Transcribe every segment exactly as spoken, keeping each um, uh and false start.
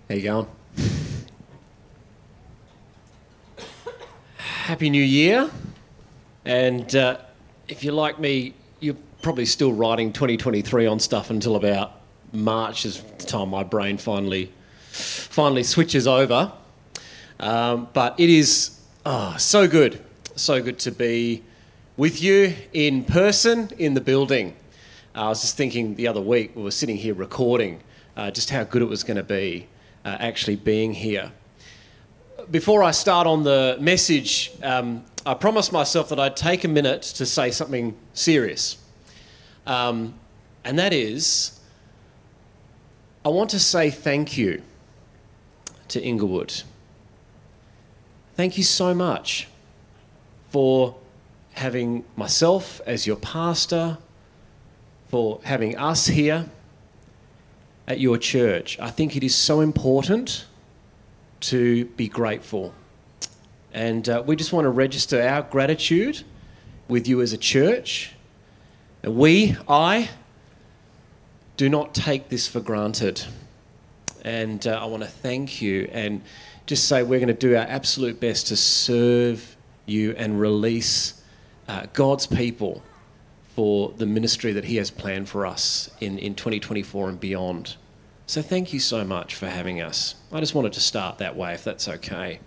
How you going? Happy New Year. And uh, if you're like me, you're probably still writing twenty twenty-three on stuff until about March is the time my brain finally finally switches over. Um, but it is oh, so good, so good to be with you in person in the building. Uh, I was just thinking the other week, we were sitting here recording uh, just how good it was going to be uh, actually being here. Before I start on the message, um, I promised myself that I'd take a minute to say something serious. Um, and that is, I want to say thank you to Inglewood. Thank you so much for having myself as your pastor, for having us here at your church. I think it is so important to be grateful. And uh, we just want to register our gratitude with you as a church. And we, I, do not take this for granted. And uh, I want to thank you and just say we're going to do our absolute best to serve you and release uh, God's people for the ministry that he has planned for us in, in twenty twenty-four and beyond. So thank you so much for having us. I just wanted to start that way, if that's okay.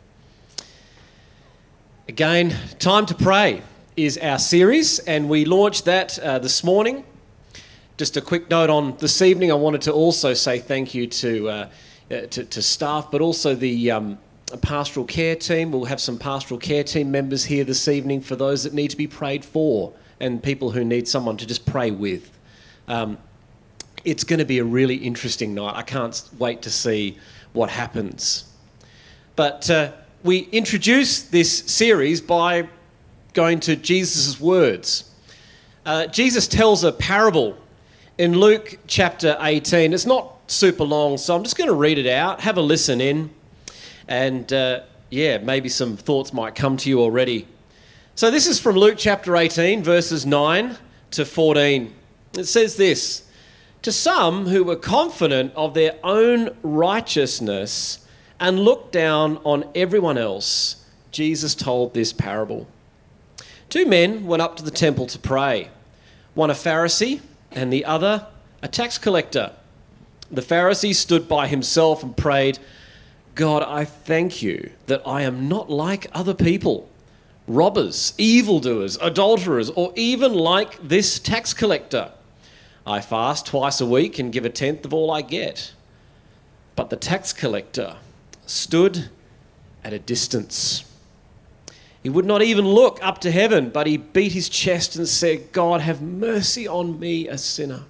Again, Time to Pray is our series, and we launched that uh, this morning. Just a quick note on this evening, I wanted to also say thank you to uh, uh, to, to staff, but also the um, pastoral care team. We'll have some pastoral care team members here this evening for those that need to be prayed for and people who need someone to just pray with. Um, it's going to be a really interesting night. I can't wait to see what happens. But uh, we introduce this series by going to Jesus' words. Uh, Jesus tells a parable in Luke chapter eighteen. It's not super long, so I'm just going to read it out. Have a listen in. And uh, yeah, maybe some thoughts might come to you already. So this is from Luke chapter eighteen, verses nine to fourteen. It says this: "To some who were confident of their own righteousness and looked down on everyone else, Jesus told this parable. Two men went up to the temple to pray, one a Pharisee and the other a tax collector. The Pharisee stood by himself and prayed, 'God, I thank you that I am not like other people, robbers, evildoers, adulterers, or even like this tax collector. I fast twice a week and give a tenth of all I get.' But the tax collector stood at a distance. He would not even look up to heaven, but he beat his chest and said, 'God, have mercy on me, a sinner.'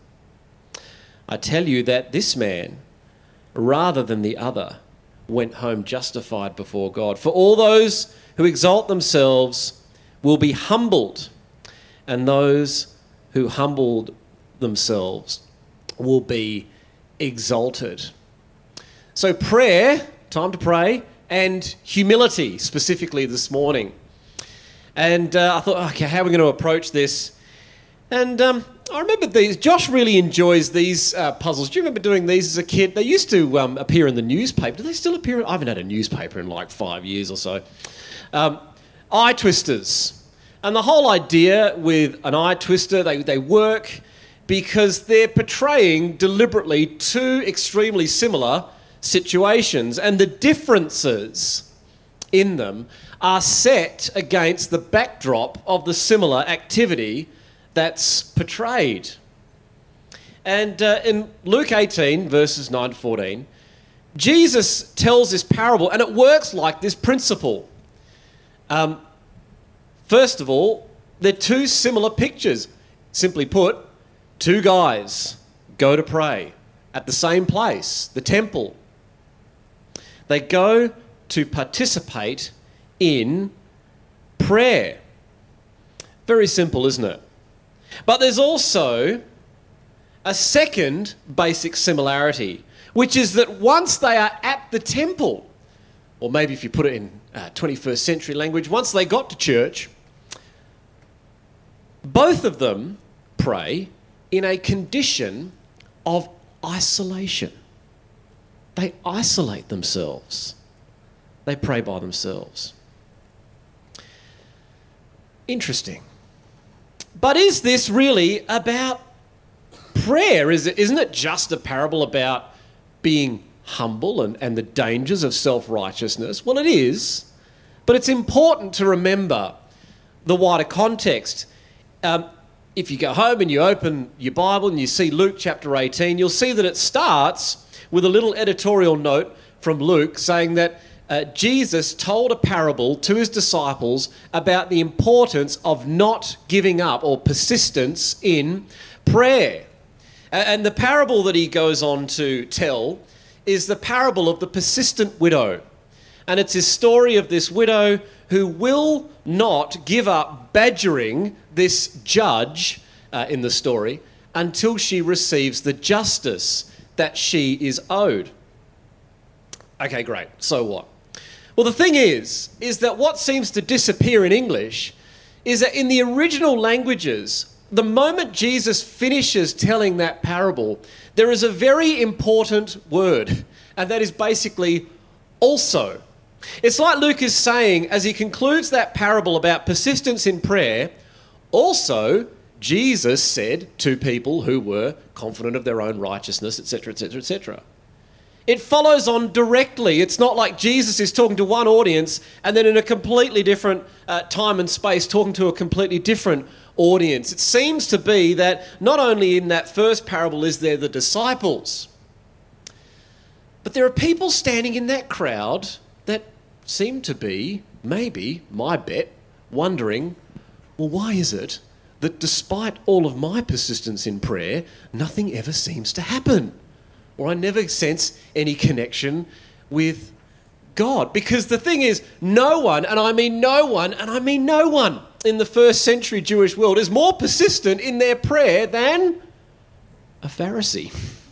I tell you that this man, rather than the other, went home justified before God. For all those who exalt themselves will be humbled, and those who humbled themselves will be exalted." So prayer, time to pray, and humility specifically this morning. And uh, I thought, okay, how are we going to approach this? And um, I remember these. Josh really enjoys these uh, puzzles. Do you remember doing these as a kid? They used to um, appear in the newspaper. Do they still appear? I haven't had a newspaper in like five years or so. Um, eye twisters. And the whole idea with an eye twister, they, they work because they're portraying deliberately two extremely similar situations, and the differences in them are set against the backdrop of the similar activity that's portrayed. And uh, in Luke eighteen, verses nine to fourteen, Jesus tells this parable, and it works like this principle. Um, first of all, they're two similar pictures. Simply put, two guys go to pray at the same place, the temple. They go to participate in prayer. Very simple, isn't it? But there's also a second basic similarity, which is that once they are at the temple, or maybe if you put it in uh, twenty-first century language, once they got to church, both of them pray in a condition of isolation. they isolate themselves. They pray by themselves. Interesting. But is this really about prayer? Is it, isn't it just a parable about being humble and, and the dangers of self-righteousness? Well, it is, but it's important to remember the wider context. Um, if you go home and you open your Bible and you see Luke chapter eighteen, you'll see that it starts with a little editorial note from Luke saying that uh, Jesus told a parable to his disciples about the importance of not giving up or persistence in prayer. And the parable that he goes on to tell is the parable of the persistent widow. And it's his story of this widow who will not give up badgering this judge uh, in the story until she receives the justice that she is owed. Okay, great. So what? Well, the thing is, is that what seems to disappear in English is that in the original languages, the moment Jesus finishes telling that parable, there is a very important word, and that is basically also. It's like Luke is saying, as he concludes that parable about persistence in prayer, also Jesus said to people who were confident of their own righteousness, et cetera, et cetera, et cetera. It follows on directly. It's not like Jesus is talking to one audience and then in a completely different uh, time and space talking to a completely different audience. It seems to be that not only in that first parable is there the disciples, but there are people standing in that crowd that seem to be, maybe, my bet, wondering, well, why is it that despite all of my persistence in prayer, nothing ever seems to happen? Or I never sense any connection with God. Because the thing is, no one, and I mean no one, and I mean no one in the first century Jewish world is more persistent in their prayer than a Pharisee.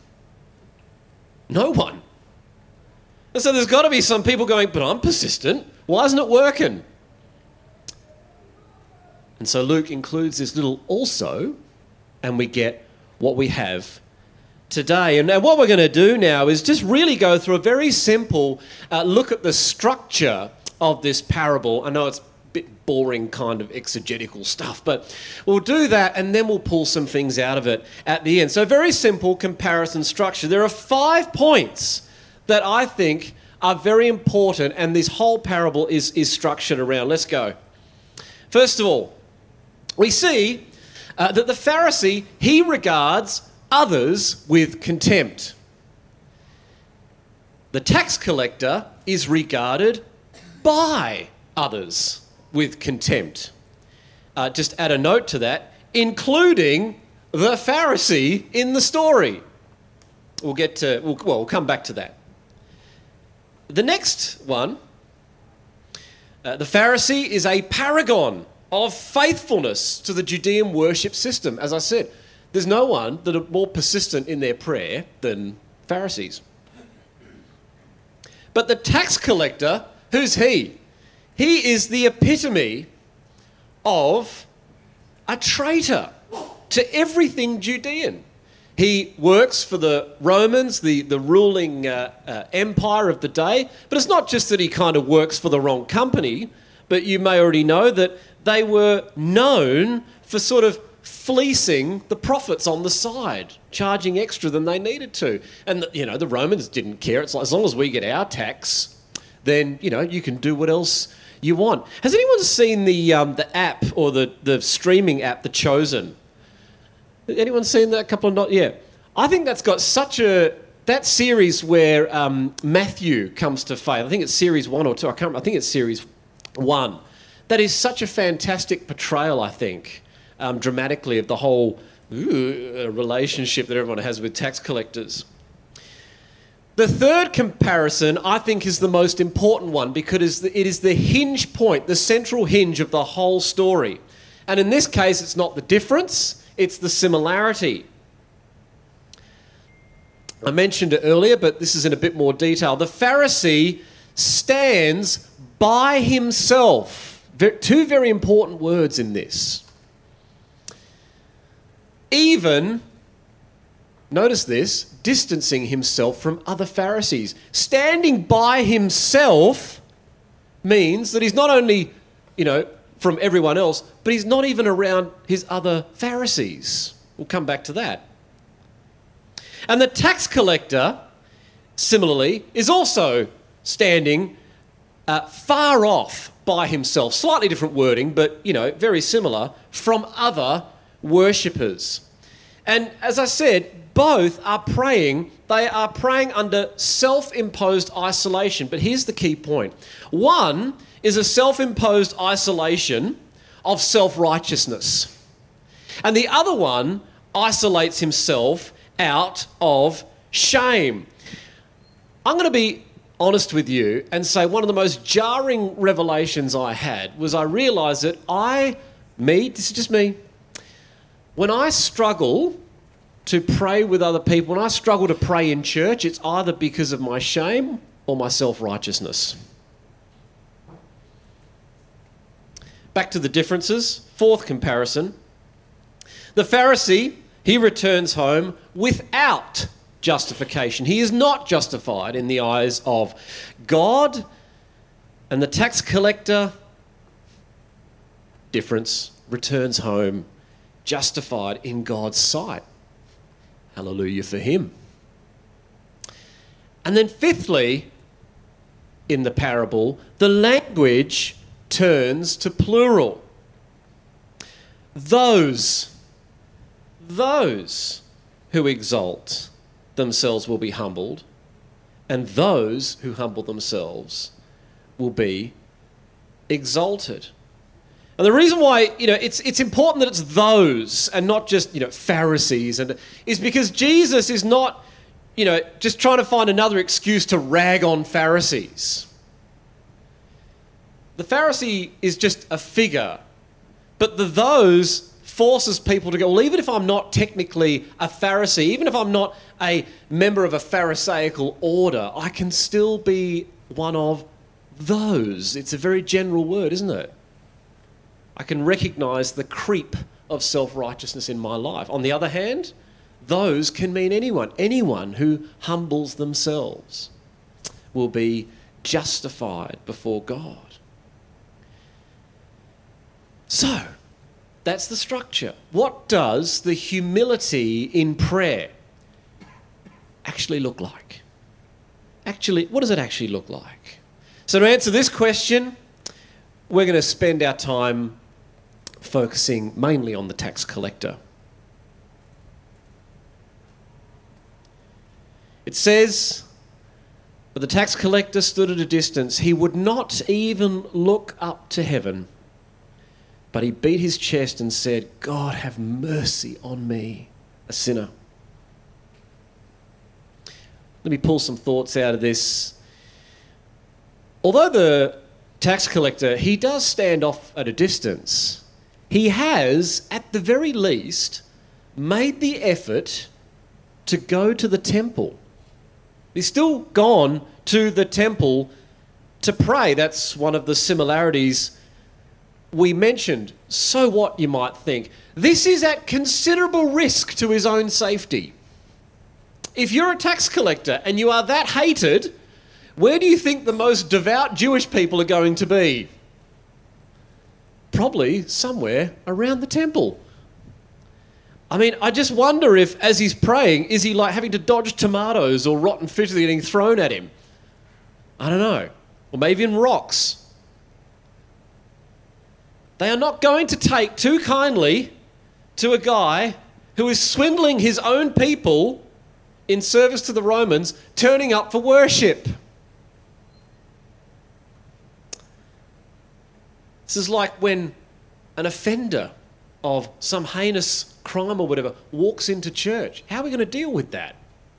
No one. And so there's got to be some people going, but I'm persistent. Why isn't it working? And so Luke includes this little also, and we get what we have today. And what we're going to do now is just really go through a very simple uh, look at the structure of this parable. I know it's a bit boring kind of exegetical stuff, but we'll do that and then we'll pull some things out of it at the end. So very simple comparison structure. There are five points that I think are very important, and this whole parable is, is structured around. Let's go. First of all, we see uh, that the Pharisee, he regards others with contempt. The tax collector is regarded by others with contempt. Uh, just add a note to that, including the Pharisee in the story. We'll get to, we'll, well, we'll come back to that. The next one, uh, the Pharisee is a paragon of faithfulness to the Judean worship system. As I said, there's no one that are more persistent in their prayer than Pharisees. But the tax collector, who's he? He is the epitome of a traitor to everything Judean. He works for the Romans, the, the ruling uh, uh, empire of the day. But it's not just that he kind of works for the wrong company, but you may already know that they were known for sort of fleecing the profits on the side, charging extra than they needed to. And, you know, the Romans didn't care. It's like, as long as we get our tax, then, you know, you can do what else you want. Has anyone seen the um, the app or the, the streaming app, The Chosen? Anyone seen that? A couple of not? Yeah. I think that's got such a... That series where um, Matthew comes to faith, I think it's series one or two, I can't remember, I think it's series one. That is such a fantastic portrayal, I think, um, dramatically, of the whole ooh, relationship that everyone has with tax collectors. The third comparison, I think, is the most important one because it is the hinge point, the central hinge of the whole story. And in this case, it's not the difference, it's the similarity. I mentioned it earlier, but this is in a bit more detail. The Pharisee stands by himself. Two very important words in this. Even notice this, distancing himself from other Pharisees. Standing by himself means that he's not only, you know, from everyone else, but he's not even around his other Pharisees. We'll come back to that. And the tax collector, similarly, is also standing uh, far off by himself. Slightly different wording, but, you know, very similar, from other worshippers. And as I said, both are praying. They are praying under self-imposed isolation. But here's the key point. One is a self-imposed isolation of self-righteousness. And the other one isolates himself out of shame. I'm going to be honest with you and say one of the most jarring revelations I had was I realised that I, me, this is just me, when I struggle to pray with other people, when I struggle to pray in church, it's either because of my shame or my self-righteousness. Back to the differences. Fourth comparison. The Pharisee, he returns home without justification. He is not justified in the eyes of God. And the tax collector, difference, returns home justified in God's sight. Hallelujah for him. And then fifthly, in the parable, the language turns to plural. Those, those who exalt themselves will be humbled, and those who humble themselves will be exalted. And the reason why, you know, it's it's important that it's those and not just, you know, Pharisees, and is because Jesus is not, you know, just trying to find another excuse to rag on Pharisees. The Pharisee is just a figure, but the those forces people to go, well, even if I'm not technically a Pharisee, even if I'm not a member of a Pharisaical order, I can still be one of those. It's a very general word, isn't it? I can recognise the creep of self-righteousness in my life. On the other hand, those can mean anyone. Anyone who humbles themselves will be justified before God. So, that's the structure. What does the humility in prayer actually look like? Actually, what does it actually look like? So to answer this question, we're going to spend our time focusing mainly on the tax collector. It says, but the tax collector stood at a distance. He would not even look up to heaven, but he beat his chest and said, God, have mercy on me, a sinner. Let me pull some thoughts out of this. Although the tax collector, he does stand off at a distance, he has, at the very least, made the effort to go to the temple. He's still gone to the temple to pray. That's one of the similarities we mentioned. So what, you might think? This is at considerable risk to his own safety. If you're a tax collector and you are that hated, where do you think the most devout Jewish people are going to be? Probably somewhere around the temple. I mean, I just wonder if, as he's praying, is he like having to dodge tomatoes or rotten fish that are getting thrown at him? I don't know. Or maybe in rocks. They are not going to take too kindly to a guy who is swindling his own people in service to the Romans, turning up for worship. This is like when an offender of some heinous crime or whatever walks into church. How are we going to deal with that?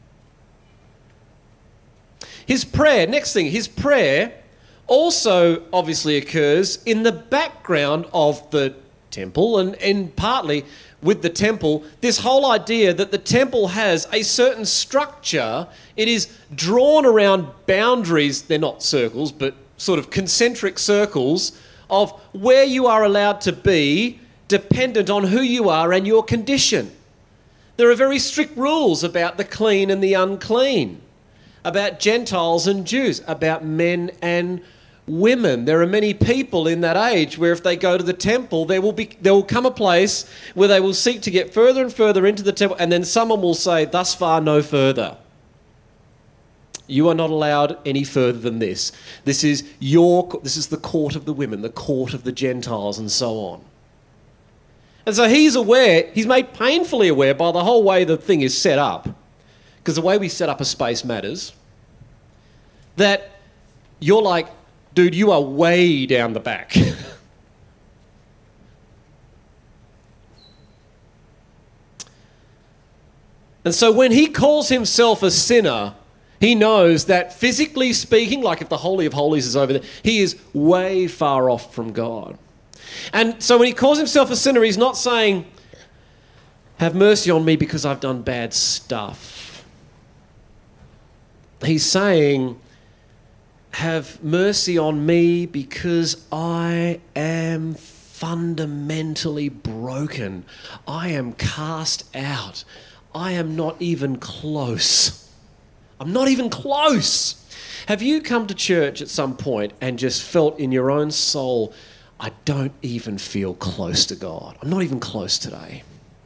His prayer, next thing, his prayer also obviously occurs in the background of the temple, and, and partly with the temple, this whole idea that the temple has a certain structure. It is drawn around boundaries, they're not circles, but sort of concentric circles of where you are allowed to be dependent on who you are and your condition. There are very strict rules about the clean and the unclean, about Gentiles and Jews, about men and women. There are many people in that age where if they go to the temple, there will be there will come a place where they will seek to get further and further into the temple, and then someone will say, "Thus far, no further. You are not allowed any further than this. This is your this is the court of the women, the court of the Gentiles," and so on. And so he's aware, he's made painfully aware by the whole way the thing is set up, because the way we set up a space matters, that you're like, dude, you are way down the back. And so when he calls himself a sinner, he knows that physically speaking, like if the Holy of Holies is over there, he is way far off from God. And so when he calls himself a sinner, he's not saying, "Have mercy on me because I've done bad stuff." He's saying, "Have mercy on me because I am fundamentally broken. I am cast out. I am not even close. I'm not even close." Have you come to church at some point and just felt in your own soul, "I don't even feel close to God. I'm not even close today"?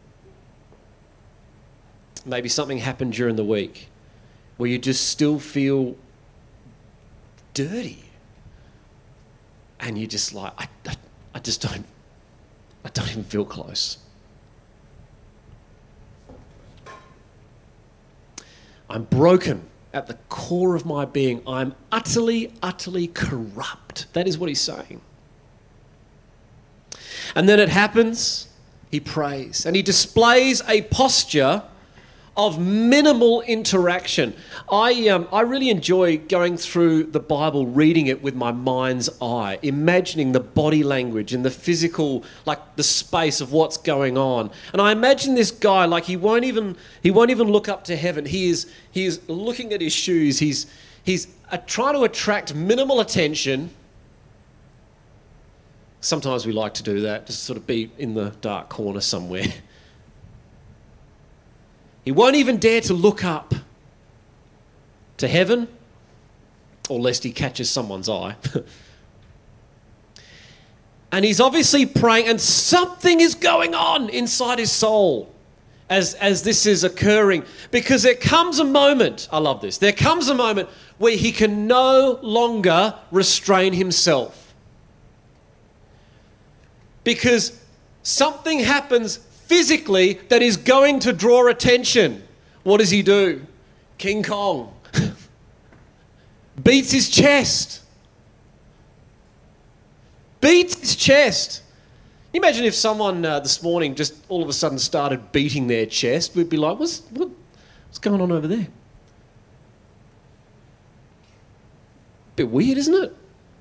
Maybe something happened during the week where you just still feel dirty. And you're just like, I, I, I just don't, I don't even feel close. I'm broken at the core of my being. I'm utterly, utterly corrupt. That is what he's saying. And then it happens, he prays, and he displays a posture of minimal interaction. I um, I really enjoy going through the Bible, reading it with my mind's eye, imagining the body language and the physical, like the space of what's going on. And I imagine this guy, like he won't even he won't even look up to heaven. He is he is looking at his shoes. He's he's uh, trying to attract minimal attention. Sometimes we like to do that, just sort of be in the dark corner somewhere. He won't even dare to look up to heaven, or lest he catches someone's eye. And he's obviously praying, and something is going on inside his soul as, as this is occurring. Because there comes a moment, I love this, there comes a moment where he can no longer restrain himself. Because something happens physically that is going to draw attention. What does he do? King Kong beats his chest. Beats his chest. Can you imagine if someone uh, this morning just all of a sudden started beating their chest? We'd be like, what's, what, what's going on over there? Bit weird, isn't it?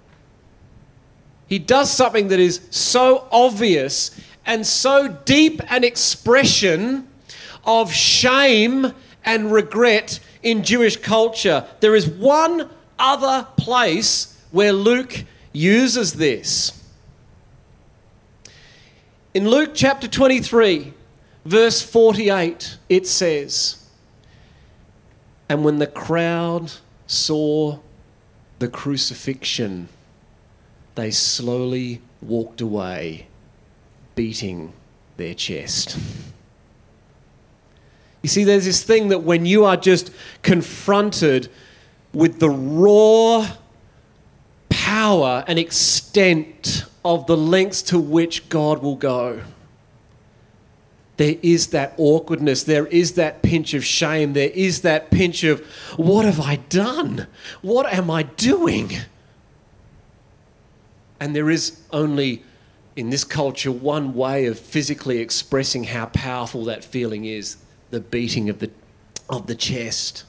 He does something that is so obvious and so deep an expression of shame and regret in Jewish culture. There is one other place where Luke uses this. In Luke chapter twenty-three, verse forty-eight, it says, "And when the crowd saw the crucifixion, they slowly walked away, beating their chest." You see, there's this thing that when you are just confronted with the raw power and extent of the lengths to which God will go, there is that awkwardness, there is that pinch of shame, there is that pinch of, what have I done? What am I doing? And there is only, in this culture, one way of physically expressing how powerful that feeling is: the beating of the, of the chest.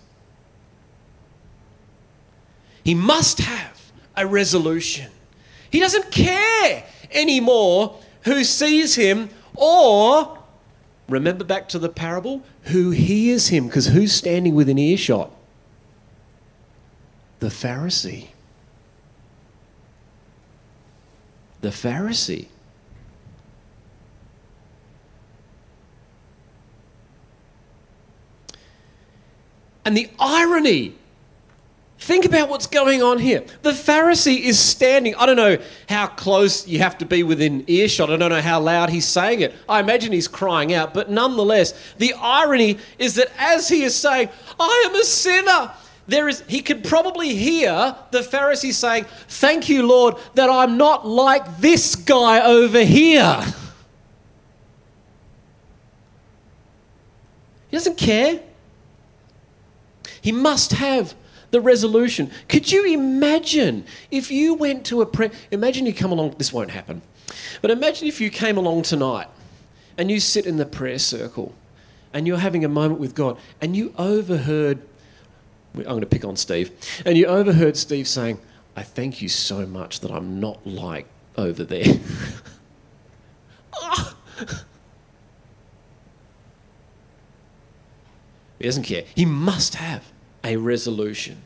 He must have a resolution. He doesn't care anymore who sees him, or, remember back to the parable, who hears him, because who's standing within earshot? The Pharisee. The Pharisee. And the irony, think about what's going on here. The Pharisee is standing. I don't know how close you have to be within earshot. I don't know how loud he's saying it. I imagine he's crying out. But nonetheless, the irony is that as he is saying, I am a sinner, there is, he could probably hear the Pharisee saying, thank you, Lord, that I'm not like this guy over here. He doesn't care. He must have the resolution. Could you imagine if you went to a prayer... Imagine you come along... This won't happen. But imagine if you came along tonight and you sit in the prayer circle and you're having a moment with God and you overheard... I'm going to pick on Steve. And you overheard Steve saying, I thank you so much that I'm not like over there. He doesn't care. He must have a resolution.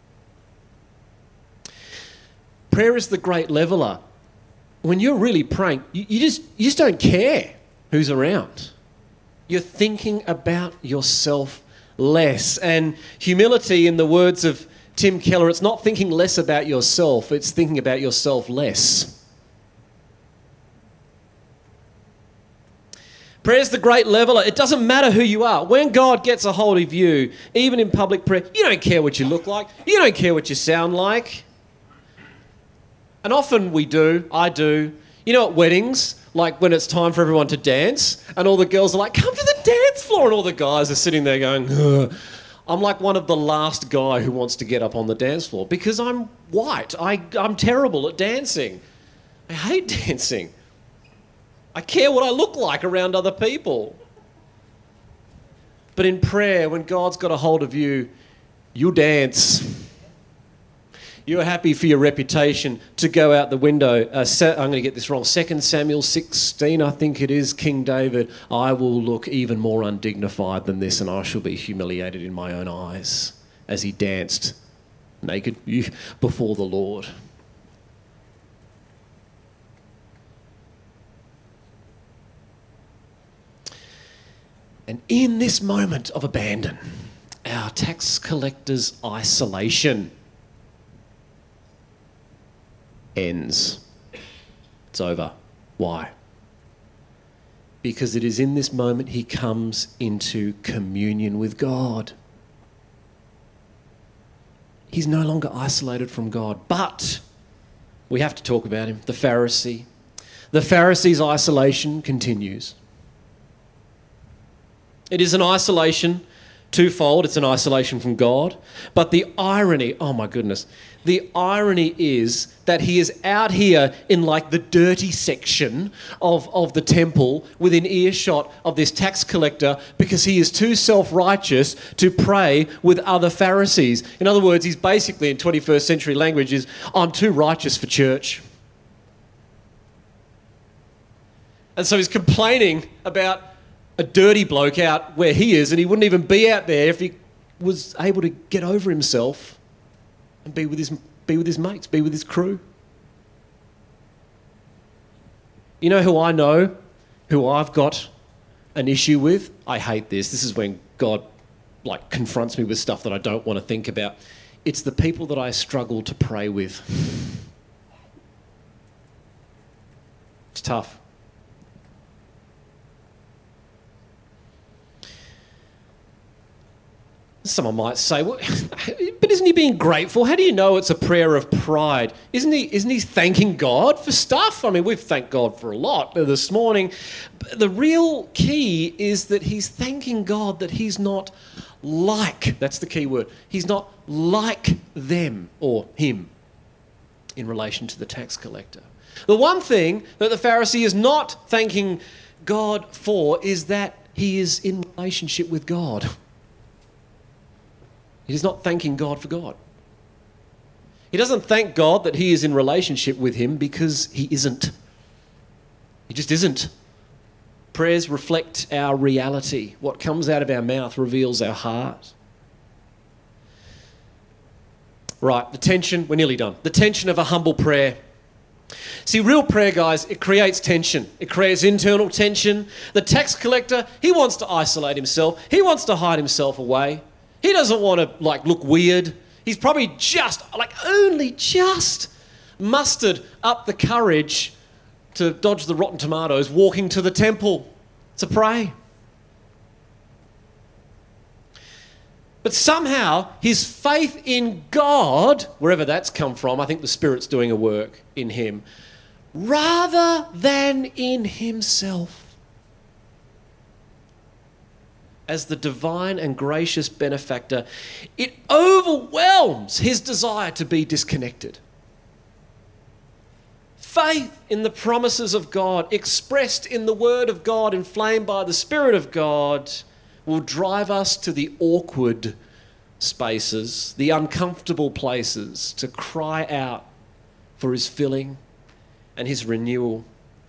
Prayer is the great leveler. When you're really praying, you, you just you just don't care who's around. You're thinking about yourself less. And humility, in the words of Tim Keller, it's not thinking less about yourself, it's thinking about yourself less. Prayer's the great leveler. It doesn't matter who you are. When God gets a hold of you, even in public prayer, you don't care what you look like. You don't care what you sound like. And often we do, I do. You know, at weddings, like when it's time for everyone to dance, and all the girls are like, come to the dance floor, and all the guys are sitting there going, ugh. I'm like one of the last guy who wants to get up on the dance floor because I'm white. I, I'm terrible at dancing. I hate dancing. I care what I look like around other people. But in prayer, when God's got a hold of you, you'll dance. You're happy for your reputation to go out the window. Uh, I'm going to get this wrong. Second Samuel sixteen, I think it is, King David, I will look even more undignified than this and I shall be humiliated in my own eyes, as he danced naked before the Lord. And in this moment of abandon, our tax collector's isolation ends. It's over. Why? Because it is in this moment he comes into communion with God. He's no longer isolated from God, but we have to talk about him, the Pharisee. The Pharisee's isolation continues. It is an isolation, twofold. It's an isolation from God. But the irony, oh my goodness, the irony is that he is out here in like the dirty section of, of the temple within earshot of this tax collector because he is too self-righteous to pray with other Pharisees. In other words, he's basically, in twenty-first century language, is, I'm too righteous for church. And so he's complaining about a dirty bloke out where he is, and he wouldn't even be out there if he was able to get over himself and be with his be with his mates, be with his crew. You know who I know, who I've got an issue with? I hate this. This is when God like confronts me with stuff that I don't want to think about. It's the people that I struggle to pray with. It's tough. Someone might say, well, but isn't he being grateful? How do you know it's a prayer of pride? Isn't he, isn't he thanking God for stuff? I mean, we've thanked God for a lot this morning. The real key is that he's thanking God that he's not like, that's the key word, he's not like them or him in relation to the tax collector. The one thing that the Pharisee is not thanking God for is that he is in relationship with God. He's not thanking God for God. He doesn't thank God that he is in relationship with him because he isn't. He just isn't. Prayers reflect our reality. What comes out of our mouth reveals our heart. Right, the tension, we're nearly done. The tension of a humble prayer. See, real prayer, guys, it creates tension. It creates internal tension. The tax collector, he wants to isolate himself. He wants to hide himself away. He doesn't want to like look weird. He's probably just, like only just mustered up the courage to dodge the rotten tomatoes walking to the temple to pray. But somehow his faith in God, wherever that's come from, I think the Spirit's doing a work in him, rather than in himself, as the divine and gracious benefactor, it overwhelms his desire to be disconnected. Faith in the promises of God, expressed in the Word of God, inflamed by the Spirit of God, will drive us to the awkward spaces, the uncomfortable places, to cry out for his filling and his renewal.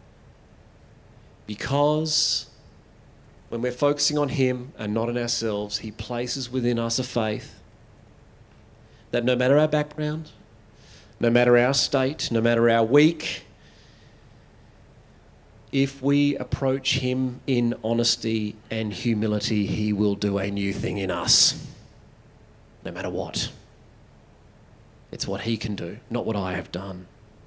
Because when we're focusing on him and not on ourselves, he places within us a faith that no matter our background, no matter our state, no matter our week, if we approach him in honesty and humility, he will do a new thing in us, no matter what. It's what he can do, not what I have done.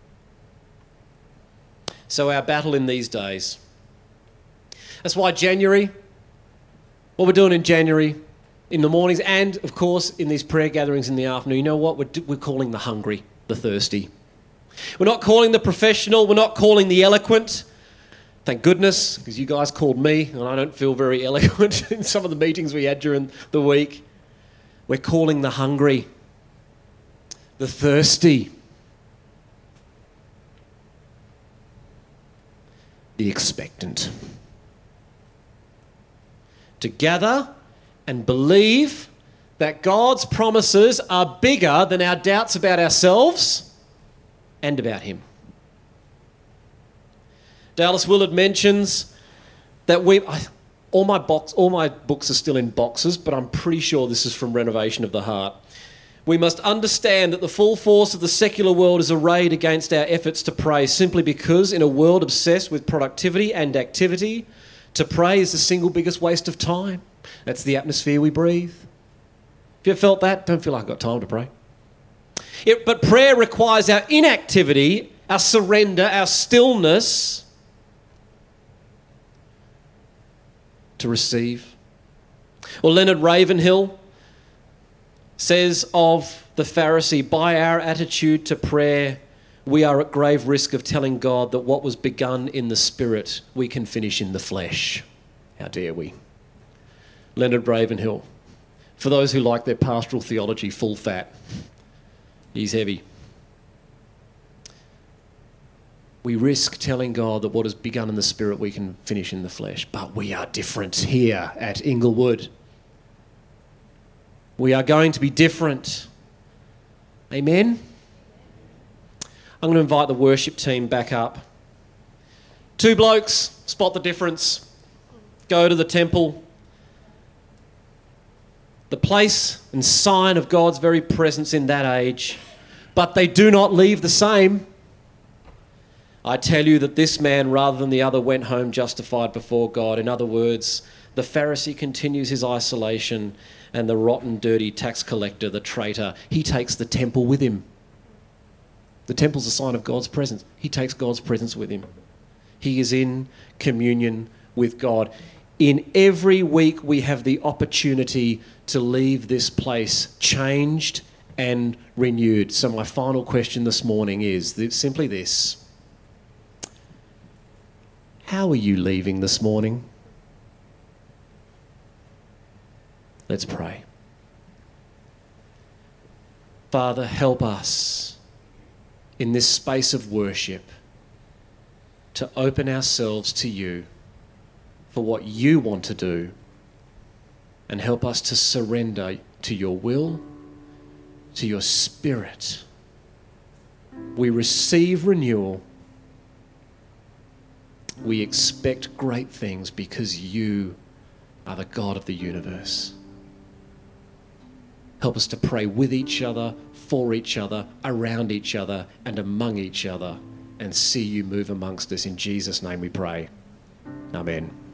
So our battle in these days. That's why January, what we're doing in January, in the mornings and, of course, in these prayer gatherings in the afternoon, you know what? We're, we're calling the hungry, the thirsty. We're not calling the professional. We're not calling the eloquent. Thank goodness, because you guys called me, and I don't feel very eloquent in some of the meetings we had during the week. We're calling the hungry, the thirsty, the expectant. To gather and believe that God's promises are bigger than our doubts about ourselves and about him. Dallas Willard mentions that we, I, all my box, all my books are still in boxes, but I'm pretty sure this is from Renovation of the Heart. We must understand that the full force of the secular world is arrayed against our efforts to pray, simply because in a world obsessed with productivity and activity, to pray is the single biggest waste of time. That's the atmosphere we breathe. If you ever felt that, don't feel like I've got time to pray. It, but prayer requires our inactivity, our surrender, our stillness to receive. Well, Leonard Ravenhill says of the Pharisee, by our attitude to prayer, we are at grave risk of telling God that what was begun in the spirit, we can finish in the flesh. How dare we? Leonard Ravenhill. For those who like their pastoral theology full fat, he's heavy. We risk telling God that what has begun in the spirit, we can finish in the flesh. But we are different here at Inglewood. We are going to be different. Amen? I'm going to invite the worship team back up. Two blokes, spot the difference. Go to the temple. The place and sign of God's very presence in that age. But they do not leave the same. I tell you that this man, rather than the other, went home justified before God. In other words, the Pharisee continues his isolation, and the rotten, dirty tax collector, the traitor, he takes the temple with him. The temple's a sign of God's presence. He takes God's presence with him. He is in communion with God. In every week, we have the opportunity to leave this place changed and renewed. So my final question this morning is simply this. How are you leaving this morning? Let's pray. Father, help us in this space of worship to open ourselves to you for what you want to do, and help us to surrender to your will, to your spirit. We receive renewal. We expect great things because you are the God of the universe. Help us to pray with each other, for each other, around each other, and among each other, and see you move amongst us. In Jesus' name we pray. Amen.